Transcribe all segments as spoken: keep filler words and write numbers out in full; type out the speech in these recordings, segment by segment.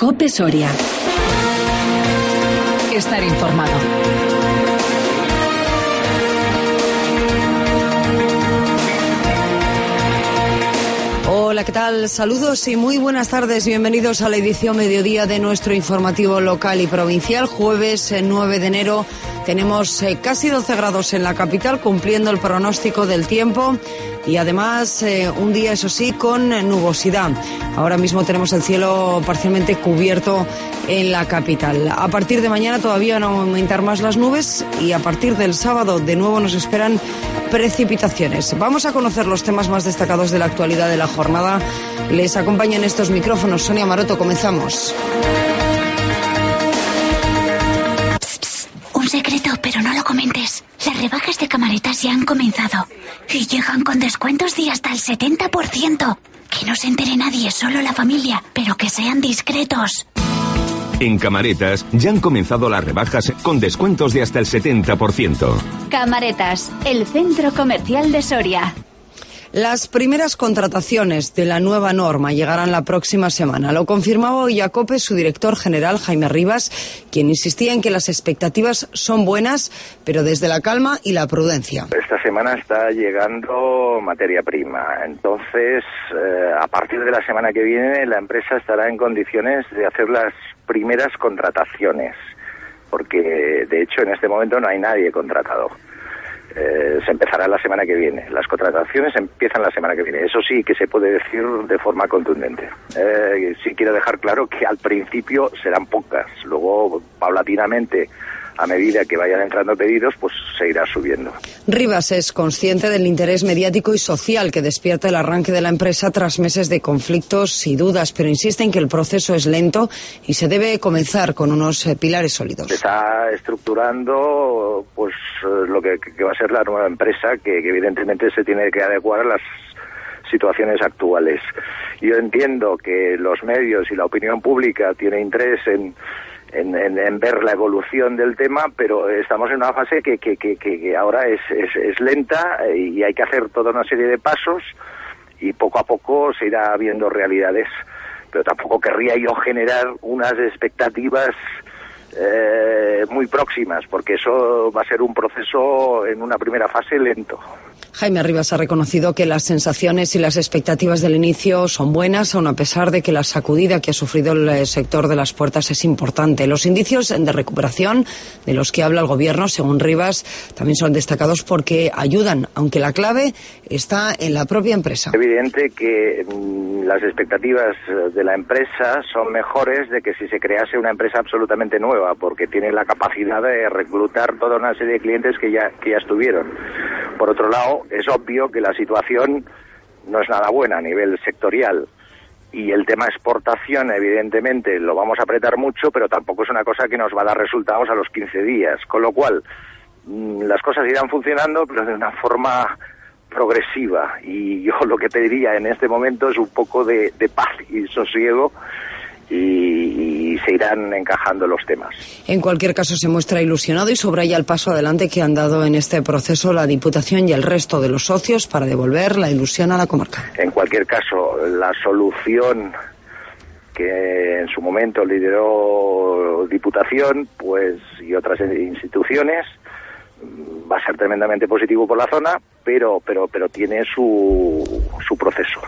COPE Soria. Estar informado. Hola, ¿qué tal? Saludos y muy buenas tardes. Bienvenidos a la edición mediodía de nuestro informativo local y provincial. Jueves nueve de enero. Tenemos eh, casi doce grados en la capital, cumpliendo el pronóstico del tiempo. Y además eh, un día, eso sí, con nubosidad. Ahora mismo tenemos el cielo parcialmente cubierto en la capital. A partir de mañana todavía van a aumentar más las nubes y a partir del sábado de nuevo nos esperan precipitaciones. Vamos a conocer los temas más destacados de la actualidad de la jornada. Les acompaña en estos micrófonos Sonia Maroto. Comenzamos. Un secreto, pero no lo comentes. Las rebajas de Camaretas ya han comenzado y llegan con descuentos de hasta el setenta por ciento. Que no se entere nadie, solo la familia, pero que sean discretos. En Camaretas ya han comenzado las rebajas con descuentos de hasta el setenta por ciento. Camaretas, el centro comercial de Soria. Las primeras contrataciones de la nueva norma llegarán la próxima semana. Lo confirmaba hoy a COPE su director general, Jaime Rivas, quien insistía en que las expectativas son buenas, pero desde la calma y la prudencia. Esta semana está llegando materia prima. Entonces, eh, a partir de la semana que viene, la empresa estará en condiciones de hacer las primeras contrataciones, porque de hecho en este momento no hay nadie contratado. Eh, se empezará la semana que viene. Las contrataciones empiezan la semana que viene. Eso sí que se puede decir de forma contundente. Eh, sí quiero dejar claro que al principio serán pocas. Luego, paulatinamente, a medida que vayan entrando pedidos, pues se irá subiendo. Rivas es consciente del interés mediático y social que despierta el arranque de la empresa tras meses de conflictos y dudas, pero insiste en que el proceso es lento y se debe comenzar con unos eh, pilares sólidos. Se está estructurando pues lo que, que va a ser la nueva empresa, que, que evidentemente se tiene que adecuar a las situaciones actuales. Yo entiendo que los medios y la opinión pública tienen interés en En, en, en ver la evolución del tema, pero estamos en una fase que, que, que, que ahora es, es, es lenta y hay que hacer toda una serie de pasos y poco a poco se irá viendo realidades, pero tampoco querría yo generar unas expectativas eh, muy próximas, porque eso va a ser un proceso en una primera fase lento. Jaime Rivas ha reconocido que las sensaciones y las expectativas del inicio son buenas, aun a pesar de que la sacudida que ha sufrido el sector de las puertas es importante. Los indicios de recuperación de los que habla el Gobierno, según Rivas, también son destacados porque ayudan, aunque la clave está en la propia empresa. Es evidente que mmm, las expectativas de la empresa son mejores de que si se crease una empresa absolutamente nueva, porque tiene la capacidad de reclutar toda una serie de clientes que ya, que ya estuvieron. Por otro lado, es obvio que la situación no es nada buena a nivel sectorial y el tema exportación, evidentemente, lo vamos a apretar mucho, pero tampoco es una cosa que nos va a dar resultados a los quince días, con lo cual mmm, las cosas irán funcionando, pero de una forma progresiva, y yo lo que pediría en este momento es un poco de, de paz y sosiego, y, y se irán encajando los temas. En cualquier caso, se muestra ilusionado y subraya el paso adelante que han dado en este proceso la Diputación y el resto de los socios para devolver la ilusión a la comarca. En cualquier caso, la solución que en su momento lideró Diputación, pues, y otras instituciones, va a ser tremendamente positivo por la zona, pero pero pero tiene su su proceso.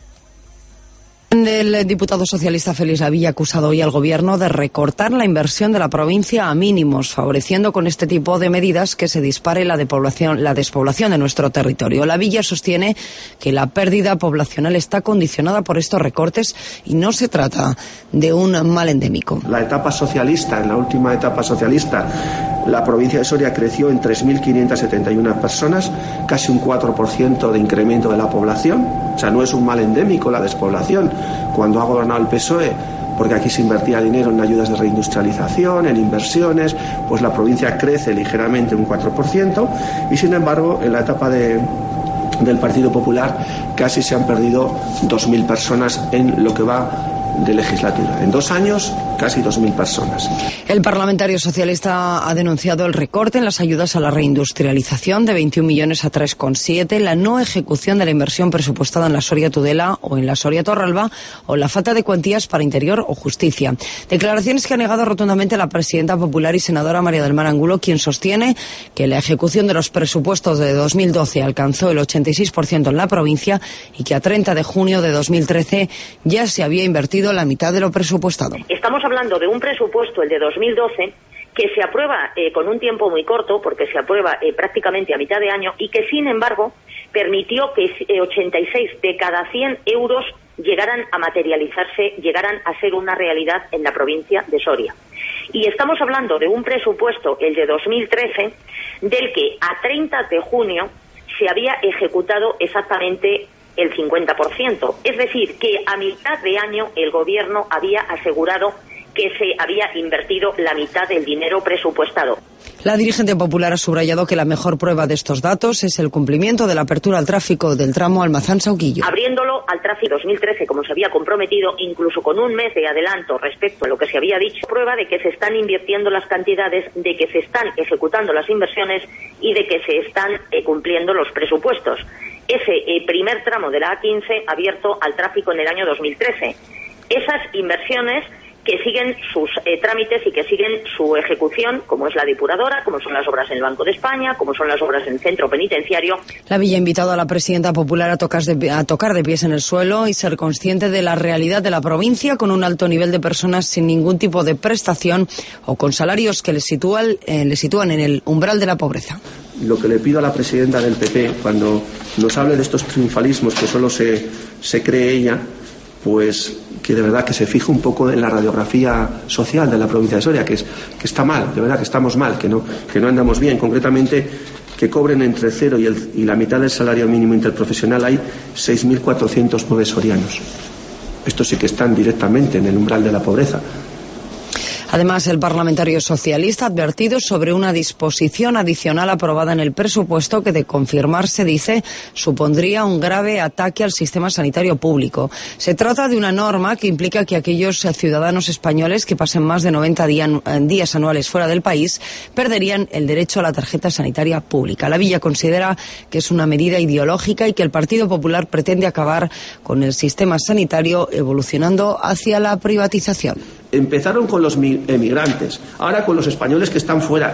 El diputado socialista Félix Lavilla ha acusado hoy al Gobierno de recortar la inversión de la provincia a mínimos, favoreciendo con este tipo de medidas que se dispare la despoblación, la despoblación de nuestro territorio. Lavilla sostiene que la pérdida poblacional está condicionada por estos recortes y no se trata de un mal endémico. La etapa socialista, en la última etapa socialista, la provincia de Soria creció en tres mil quinientas setenta y una personas, casi un cuatro por ciento de incremento de la población. O sea, no es un mal endémico la despoblación. Cuando ha gobernado el P S O E, porque aquí se invertía dinero en ayudas de reindustrialización, en inversiones, pues la provincia crece ligeramente un cuatro por ciento, y sin embargo en la etapa de, del Partido Popular casi se han perdido dos mil personas en lo que va de legislatura. En dos años, casi dos mil personas. El parlamentario socialista ha denunciado el recorte en las ayudas a la reindustrialización de veintiún millones a tres coma siete, la no ejecución de la inversión presupuestada en la Soria Tudela o en la Soria Torralba o la falta de cuantías para Interior o Justicia. Declaraciones que ha negado rotundamente la presidenta popular y senadora María del Mar Angulo, quien sostiene que la ejecución de los presupuestos de dos mil doce alcanzó el ochenta y seis por ciento en la provincia y que a treinta de junio de dos mil trece ya se había invertido la mitad de lo presupuestado. Estamos hablando de un presupuesto, el de dos mil doce, que se aprueba eh, con un tiempo muy corto, porque se aprueba eh, prácticamente a mitad de año, y que, sin embargo, permitió que eh, ochenta y seis de cada cien euros llegaran a materializarse, llegaran a ser una realidad en la provincia de Soria. Y estamos hablando de un presupuesto, el de dos mil trece, del que a treinta de junio se había ejecutado exactamente el cincuenta por ciento. Es decir, que a mitad de año el Gobierno había asegurado que se había invertido la mitad del dinero presupuestado. La dirigente popular ha subrayado que la mejor prueba de estos datos es el cumplimiento de la apertura al tráfico del tramo Almazán-Sauquillo. Abriéndolo al tráfico dos mil trece, como se había comprometido, incluso con un mes de adelanto respecto a lo que se había dicho, prueba de que se están invirtiendo las cantidades, de que se están ejecutando las inversiones y de que se están eh, cumpliendo los presupuestos. Ese eh, primer tramo de la A quince abierto al tráfico en el año dos mil trece. Esas inversiones que siguen sus eh, trámites y que siguen su ejecución, como es la depuradora, como son las obras en el Banco de España, como son las obras en el centro penitenciario. La Villa ha invitado a la presidenta popular a, tocar de, a tocar de pies en el suelo y ser consciente de la realidad de la provincia, con un alto nivel de personas sin ningún tipo de prestación o con salarios que les sitúan, eh, les sitúan en el umbral de la pobreza. Lo que le pido a la presidenta del P P, cuando nos hable de estos triunfalismos que solo se, se cree ella, pues que de verdad que se fije un poco en la radiografía social de la provincia de Soria, que es que está mal, de verdad que estamos mal, que no, que no andamos bien. Concretamente, que cobren entre cero y, el, y la mitad del salario mínimo interprofesional hay seis mil cuatrocientos nueve sorianos. Estos sí que están directamente en el umbral de la pobreza. Además, el parlamentario socialista ha advertido sobre una disposición adicional aprobada en el presupuesto que, de confirmarse, dice, supondría un grave ataque al sistema sanitario público. Se trata de una norma que implica que aquellos ciudadanos españoles que pasen más de noventa días anuales fuera del país perderían el derecho a la tarjeta sanitaria pública. La Villa considera que es una medida ideológica y que el Partido Popular pretende acabar con el sistema sanitario evolucionando hacia la privatización. Empezaron con los emigrantes, ahora con los españoles que están fuera.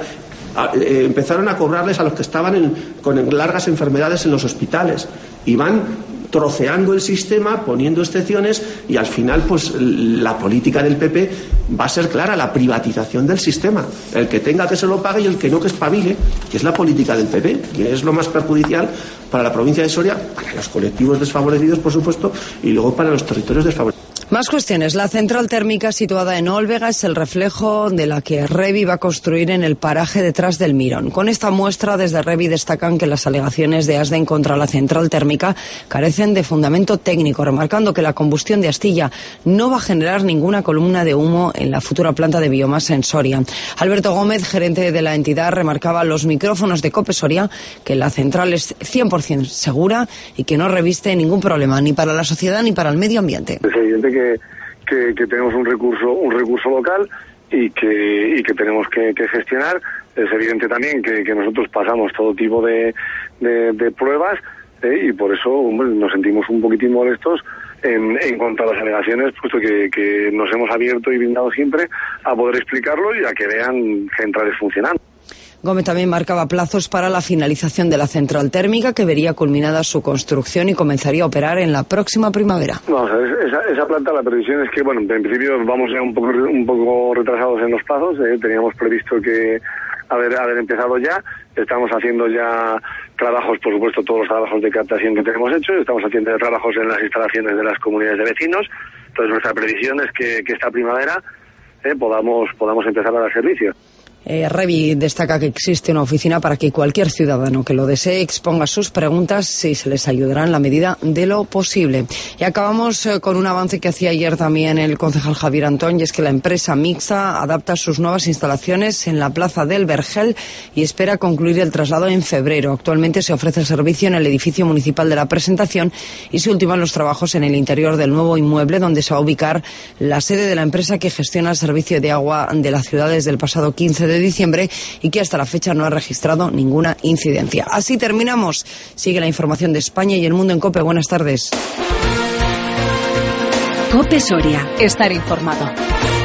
Eh, empezaron a cobrarles a los que estaban en, con largas enfermedades en los hospitales y van troceando el sistema, poniendo excepciones, y al final pues la política del P P va a ser clara, la privatización del sistema. El que tenga que se lo pague y el que no que espabile, que es la política del P P, que es lo más perjudicial para la provincia de Soria, para los colectivos desfavorecidos, por supuesto, y luego para los territorios desfavorecidos. Más cuestiones. La central térmica situada en Olvega es el reflejo de la que Revi va a construir en el paraje detrás del Mirón. Con esta muestra, desde Revi destacan que las alegaciones de Asden contra la central térmica carecen de fundamento técnico, remarcando que la combustión de astilla no va a generar ninguna columna de humo en la futura planta de biomasa en Soria. Alberto Gómez, gerente de la entidad, remarcaba a los micrófonos de COPE Soria que la central es cien por ciento segura y que no reviste ningún problema ni para la sociedad ni para el medio ambiente. Es evidente que Que, que, que tenemos un recurso un recurso local y que y que tenemos que, que gestionar. Es evidente también que, que nosotros pasamos todo tipo de, de, de pruebas eh, y por eso, hombre, nos sentimos un poquitín molestos en, en cuanto a las alegaciones, puesto que, que nos hemos abierto y brindado siempre a poder explicarlo y a que vean centrales funcionando. Gómez también marcaba plazos para la finalización de la central térmica, que vería culminada su construcción y comenzaría a operar en la próxima primavera. Vamos a ver, esa, esa planta, la previsión es que, bueno, en principio vamos ya un poco un poco retrasados en los plazos. Eh, teníamos previsto que haber, haber empezado ya. Estamos haciendo ya trabajos, por supuesto, todos los trabajos de captación que tenemos hechos. Estamos haciendo ya trabajos en las instalaciones de las comunidades de vecinos. Entonces, nuestra previsión es que, que esta primavera eh, podamos, podamos empezar a dar servicio. Eh, Revi destaca que existe una oficina para que cualquier ciudadano que lo desee exponga sus preguntas y se les ayudará en la medida de lo posible. Y acabamos eh, con un avance que hacía ayer también el concejal Javier Antón, y es que la empresa Mixa adapta sus nuevas instalaciones en la plaza del Vergel y espera concluir el traslado en febrero. Actualmente se ofrece el servicio en el edificio municipal de la Presentación y se ultiman los trabajos en el interior del nuevo inmueble, donde se va a ubicar la sede de la empresa que gestiona el servicio de agua de la ciudad desde el pasado quince de diciembre y que hasta la fecha no ha registrado ninguna incidencia. Así terminamos. Sigue la información de España y el mundo en COPE. Buenas tardes. COPE Soria. Estar informado.